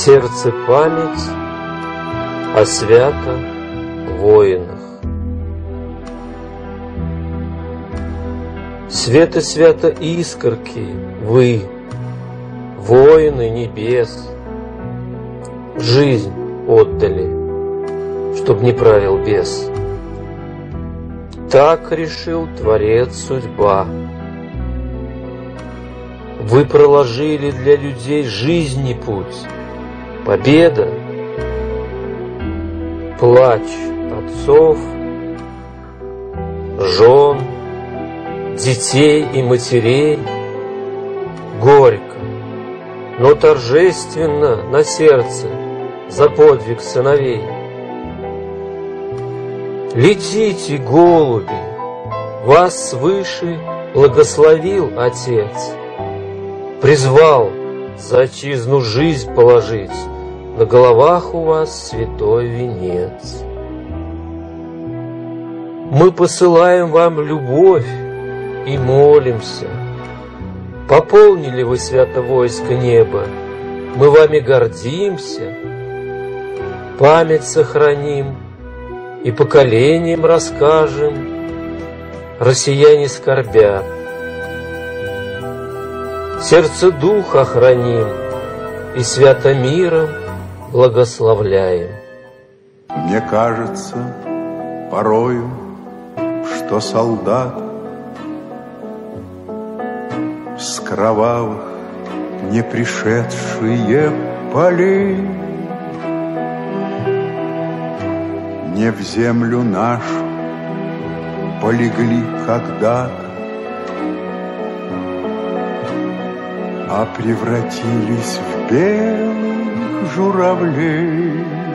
сердце память о свято воинах. Свято-свято искорки вы, воины небес, жизнь отдали, чтоб не правил бес. Так решил Творец судьба. Вы проложили для людей жизни путь, победа, плач отцов, жен, детей и матерей. Горько, но торжественно на сердце за подвиг сыновей. Летите, голуби, вас свыше благословил Отец, призвал за отчизну жизнь положить, на головах у вас святой венец. Мы посылаем вам любовь и молимся. Пополнили вы свято войско неба, мы вами гордимся. Память сохраним и поколениям расскажем. Россияне скорбят, сердце духа храним и свято миром благословляем. Мне кажется порою, что солдат с кровавых не пришедшие полей не в землю нашу полегли когда-то, а превратились в белых журавлей.